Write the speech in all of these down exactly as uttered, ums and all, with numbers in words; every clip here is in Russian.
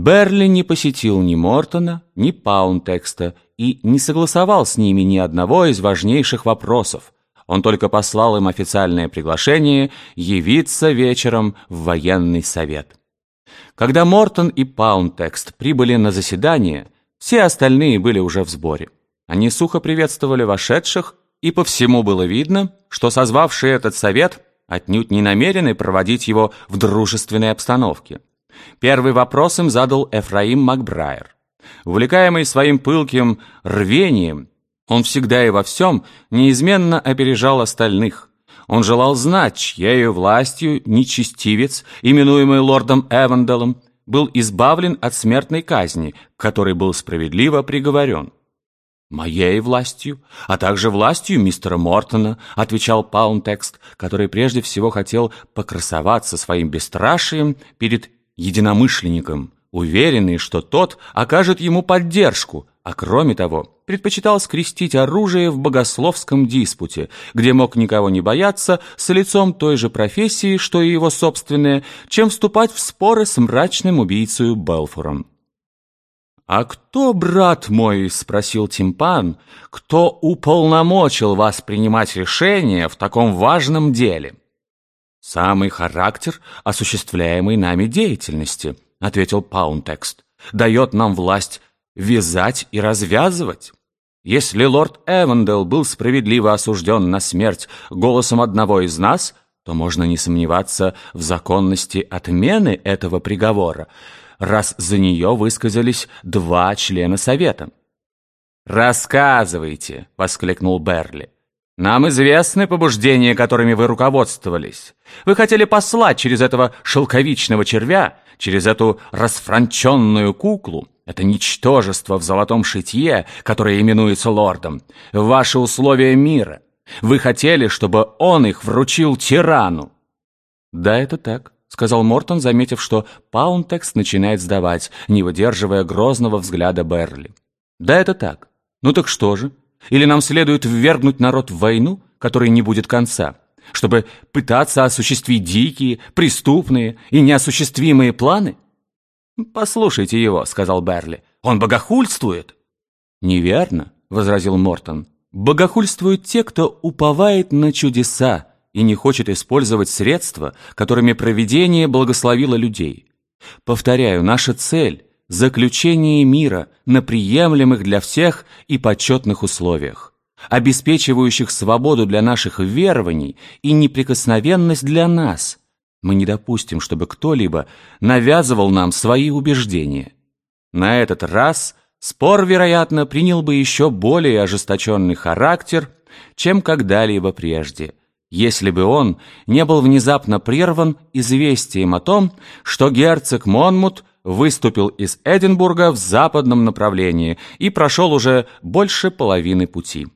Берли не посетил ни Мортона, ни Паунтекста и не согласовал с ними ни одного из важнейших вопросов. Он только послал им официальное приглашение явиться вечером в военный совет. Когда Мортон и Паунтекст прибыли на заседание, все остальные были уже в сборе. Они сухо приветствовали вошедших, и по всему было видно, что созвавшие этот совет отнюдь не намерены проводить его в дружественной обстановке. Первый вопрос им задал Эфраим Макбрайер. Увлекаемый своим пылким рвением, он всегда и во всем неизменно опережал остальных. Он желал знать, чьею властью нечестивец, именуемый лордом Эванделлом, был избавлен от смертной казни, к которой был справедливо приговорен. «Моей властью, а также властью мистера Мортона», — отвечал Паунтекст, который прежде всего хотел покрасоваться своим бесстрашием перед единомышленником, уверенный, что тот окажет ему поддержку, а кроме того предпочитал скрестить оружие в богословском диспуте, где мог никого не бояться, с лицом той же профессии, что и его собственное, чем вступать в споры с мрачным убийцей Белфором. «А кто, брат мой, — спросил Тимпан, — кто уполномочил вас принимать решения в таком важном деле?» «Самый характер осуществляемой нами деятельности, — ответил Паунтекст, — дает нам власть вязать и развязывать. Если лорд Эванделл был справедливо осужден на смерть голосом одного из нас, то можно не сомневаться в законности отмены этого приговора, раз за нее высказались два члена совета». «Рассказывайте!» — воскликнул Берли. «Нам известны побуждения, которыми вы руководствовались. Вы хотели послать через этого шелковичного червя, через эту расфранченную куклу, это ничтожество в золотом шитье, которое именуется лордом, в ваши условия мира. Вы хотели, чтобы он их вручил тирану». «Да, это так», — сказал Мортон, заметив, что Паунтекст начинает сдавать, не выдерживая грозного взгляда Берли. «Да, это так. Ну так что же? Или нам следует ввергнуть народ в войну, которой не будет конца, чтобы пытаться осуществить дикие, преступные и неосуществимые планы?» «Послушайте его», — сказал Берли. «Он богохульствует». «Неверно», — возразил Мортон. «Богохульствуют те, кто уповает на чудеса и не хочет использовать средства, которыми провидение благословило людей. Повторяю, наша цель — заключение мира на приемлемых для всех и почетных условиях, обеспечивающих свободу для наших верований и неприкосновенность для нас. Мы не допустим, чтобы кто-либо навязывал нам свои убеждения. На этот раз спор, вероятно, принял бы еще более ожесточенный характер, чем когда-либо прежде, если бы он не был внезапно прерван известием о том, что герцог Монмут выступил из Эдинбурга в западном направлении и прошел уже больше половины пути.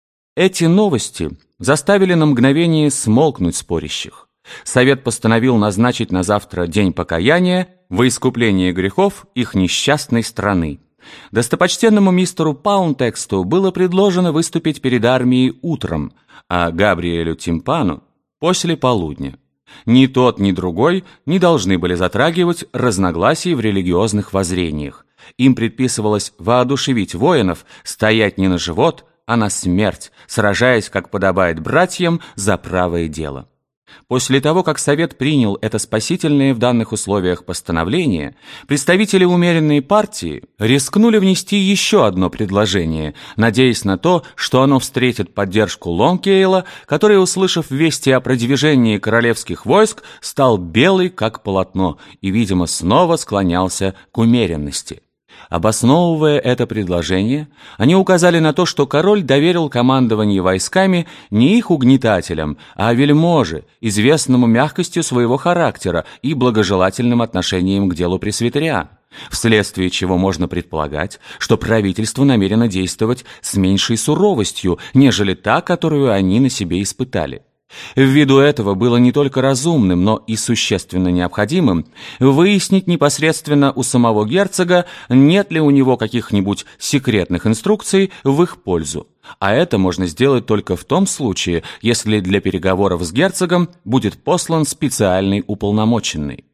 Эти новости заставили на мгновение смолкнуть спорящих. Совет постановил назначить на завтра день покаяния во искупление грехов их несчастной страны. Достопочтенному мистеру Паунтексту было предложено выступить перед армией утром, а Габриэлю Тимпану — после полудня. Ни тот, ни другой не должны были затрагивать разногласий в религиозных воззрениях. Им предписывалось воодушевить воинов стоять не на живот, а на смерть, сражаясь, как подобает братьям, за правое дело. После того, как Совет принял это спасительное в данных условиях постановление, представители умеренной партии рискнули внести еще одно предложение, надеясь на то, что оно встретит поддержку Лонгкейла, который, услышав вести о продвижении королевских войск, стал белый как полотно и, видимо, снова склонялся к умеренности. Обосновывая это предложение, они указали на то, что король доверил командование войсками не их угнетателям, а вельможе, известному мягкостью своего характера и благожелательным отношением к делу пресвитериан, вследствие чего можно предполагать, что правительство намерено действовать с меньшей суровостью, нежели та, которую они на себе испытали. Ввиду этого было не только разумным, но и существенно необходимым выяснить непосредственно у самого герцога, нет ли у него каких-нибудь секретных инструкций в их пользу. А это можно сделать только в том случае, если для переговоров с герцогом будет послан специальный уполномоченный.